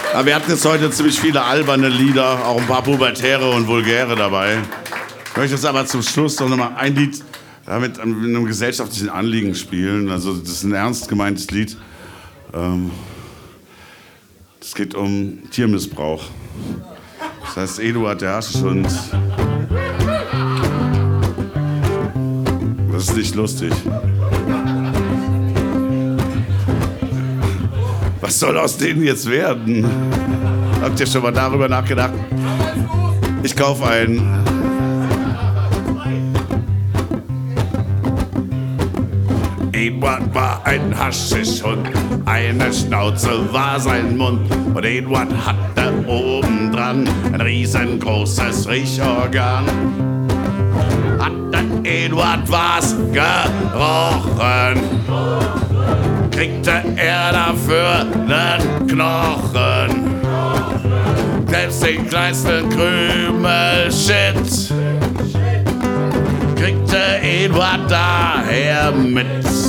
Aber wir hatten jetzt heute ziemlich viele alberne Lieder, auch ein paar pubertäre und vulgäre dabei. Ich möchte jetzt aber zum Schluss noch mal ein Lied mit einem gesellschaftlichen Anliegen spielen. Also das ist ein ernst gemeintes Lied. Es geht um Tiermissbrauch. Das heißt Eduard der Haschischhund. Das ist nicht lustig. Was soll aus denen jetzt werden? Habt ihr schon mal darüber nachgedacht? Ich kaufe einen. Eduard war ein Haschischhund, eine Schnauze war sein Mund. Und Eduard hatte obendran ein riesengroßes Riechorgan. Hatte Eduard was gerochen, kriegte er dafür nen Knochen. Selbst den kleinsten Krümel Shit kriegte Eduard daher mit.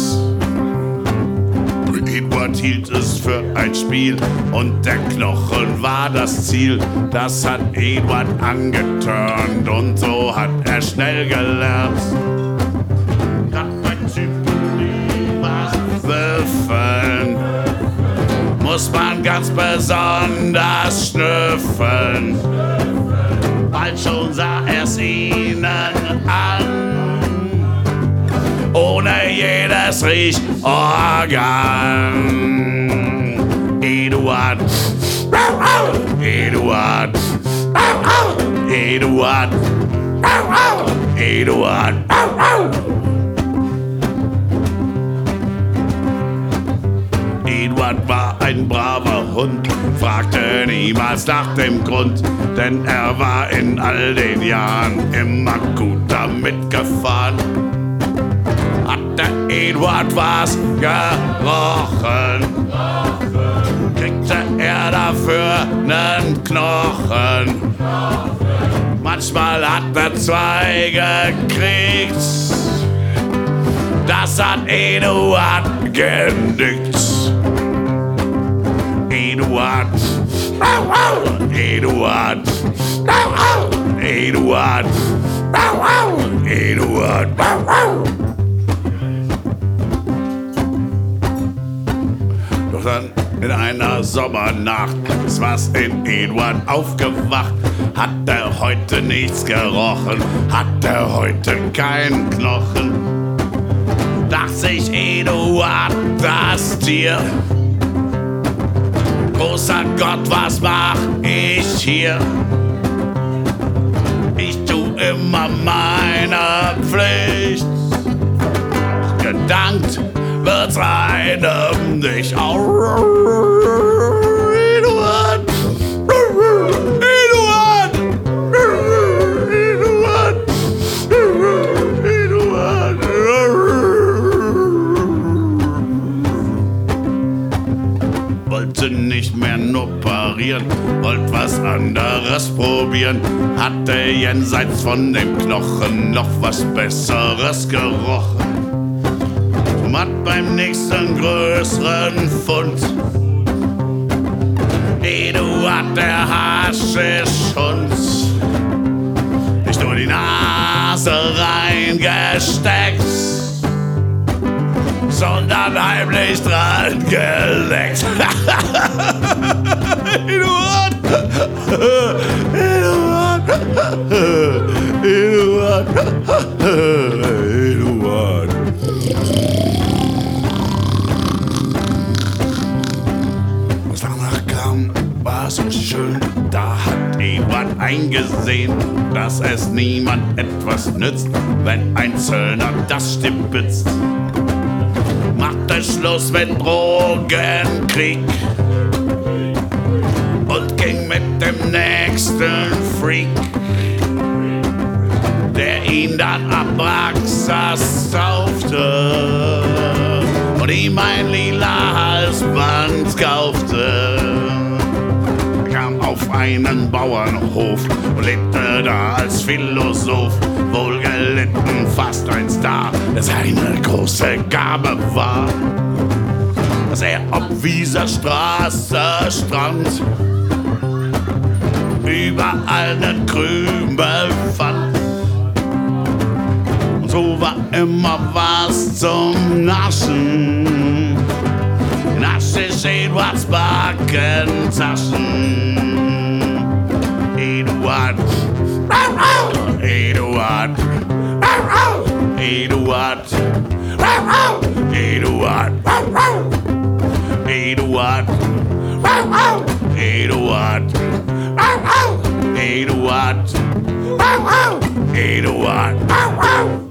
Eduard hielt es für ein Spiel und der Knochen war das Ziel. Das hat Eduard angeturnt und so hat er schnell gelernt. Grad bei Typen, die was würfeln, muss man ganz besonders schnüffeln. Bald schon sah er's ihnen an, ohne jedes Riechorgan. Eduard, Eduard, Eduard, Eduard. Eduard war ein braver Hund, fragte niemals nach dem Grund, denn er war in all den Jahren immer gut damit gefahren. Hatte Eduard was gerochen, kriegte er dafür nen Knochen. Manchmal hat er zwei gekriegt, das hat Eduard genügt. Eduard, Eduard, Eduard, Eduard. Doch dann in einer Sommernacht ist was in Eduard aufgewacht. Hat er heute nichts gerochen, hat er heute keinen Knochen. Dacht sich Eduard, das Tier: großer Gott, was mach ich hier? Ich tu immer meine Pflicht. Gedankt wird's einem nicht. Eduard, Eduard, Eduard, Eduard. Wollte nicht mehr nur parieren, wollte was anderes probieren. Hatte jenseits von dem Knochen noch was Besseres gerochen. Und hat beim nächsten größeren Fund Eduard der Haschischhund nicht nur die Nase reingesteckt, sondern heimlich dran geleckt. Eduard, Eduard, Eduard, Eduard. Was danach kam, war so schön. Da hat Eduard eingesehen, dass es niemand etwas nützt, wenn ein Zöllner das stibitzt. Machte Schluss mit Drogenkrieg und ging mit dem nächsten Freak, der ihn dann Abraxas taufte und ihm ein lila Halsband kaufte. Er kam auf einen Bauernhof und lebte da als Philosoph, wohlgelitten, fast ein Star, der seine große Gabe war. dass er ob Wieser Straße, Strand überall ne Krümel fand. Und so war immer was zum Naschen. Nasch ich Eduards Backentaschen. Eduard, Eduard, Eduard, Eduard, Eduard, Eduard, Eduard, Eduard, Eduard.